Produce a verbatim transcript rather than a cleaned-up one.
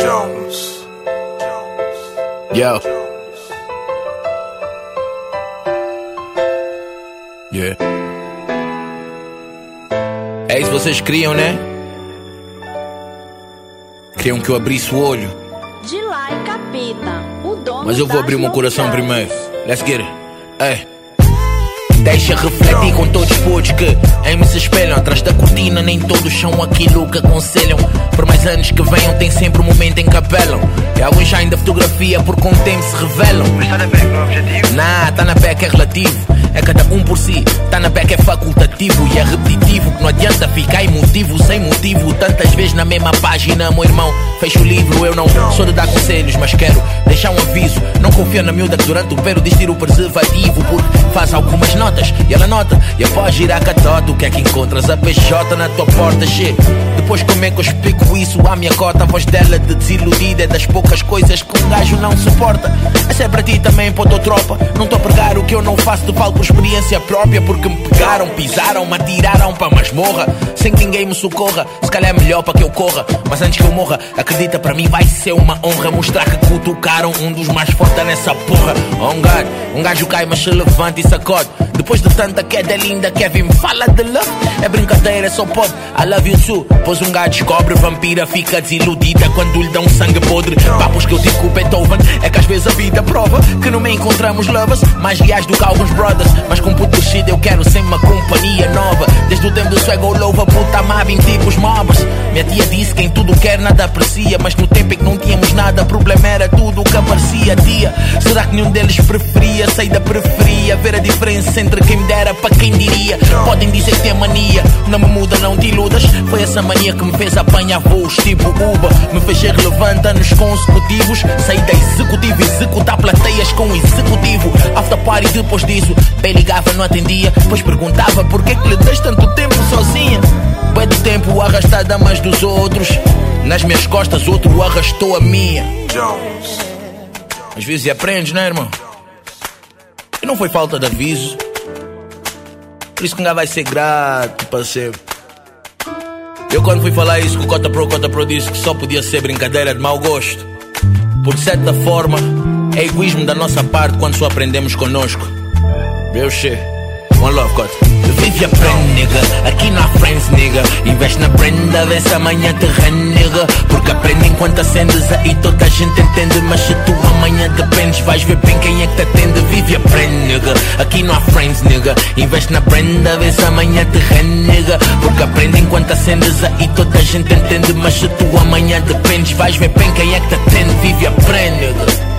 Jones. Yo. Yeah. É isso que vocês queriam, né? Queriam que eu abrisse o olho. De lá e capeta, o dono. Mas eu vou abrir o meu coração novidades. primeiro. Let's get it. Hey. Deixa refletir com todos putos que em mim se espelham. Atrás da cortina nem todos são aquilo que aconselham. Por mais anos que venham tem sempre um momento em que apelam. E alguns saem da fotografia por com o tempo se revelam. Mas está na back, não é objetivo? Nah, tá na back é relativo. É cada um por si, tá na back é facultativo e é repetitivo, que não adianta ficar emotivo sem motivo. Tantas vezes na mesma página, meu irmão, fecha o livro. Eu não sou de dar conselhos, mas quero deixar um aviso. Não confia na miúda que durante o pero diz tira o preservativo, porque faz algumas notas e ela nota e após girar catota. O que é que encontras? A P J na tua porta, che. Depois como é que eu explico isso à minha cota? A voz dela de desiludida é das poucas coisas que um gajo não suporta. Essa é para ti também, pô, tua tropa. Não estou a pregar o que eu não faço, te falo por experiência própria. Porque me pegaram, pisaram, me atiraram para masmorra sem que ninguém me socorra. Se calhar é melhor para que eu corra, mas antes que eu morra, acredita, para mim vai ser uma honra mostrar que cutucaram um dos mais fortes nessa porra. Oh God, um gajo cai mas se levanta e sacode. Depois de tanta queda linda, Kevin me fala de love. É brincadeira, só pode, I love you too. Pois um gajo descobre, vampira fica desiludida quando lhe dão sangue podre. Papos que eu tive com o Beethoven, é que às vezes a vida prova que não me encontramos lovers mais reais do que alguns brothers. Mas com puto crescido eu quero sempre uma companhia nova. Desde o tempo do swaggle louva, puta má, vim tipos mobbers. Minha tia disse quem tudo quer nada aprecia, mas no tempo em que não tínhamos nada, o problema era tudo o que aparecia. Tia, será que nenhum deles preferia? Sei da periferia, ver a diferença entre quem me dera para quem diria. Podem dizer que tem mania, não me muda, não te iludas. Foi essa mania que me fez apanhar voos tipo Uber, me fez ser relevante anos consecutivos. Saí da executivo, executar plateias com o executivo. After party depois disso, bem ligava, não atendia, pois perguntava porquê que lhe deste tanto tempo sozinha. Bué de tempo arrastada mais dos outros, nas minhas costas outro arrastou a minha. Jones. Às vezes aprendes, né, irmão? E não foi falta de aviso. Por isso que ainda vai ser grato para sempre. Eu quando fui falar isso com o Cota Pro, Cota Pro disse que só podia ser brincadeira de mau gosto. Por certa forma, é egoísmo da nossa parte quando só aprendemos connosco. Meu che, one love, Cota. Vive e aprende, nigga, aqui não há friends, nigga. Investe na prenda, vê se amanhã te rende, nigga. Porque aprende enquanto acendes aí toda a gente entende. Mas se tu amanhã dependes, vais ver bem quem é que te atende. Vive e aprende, nigga, aqui não há friends, nigga. Investe na prenda, vê se amanhã te rende, nigga. Porque aprende enquanto acendes aí toda a gente entende. Mas se tu amanhã dependes, vais ver bem quem é que te atende. Vive e aprende, nigga.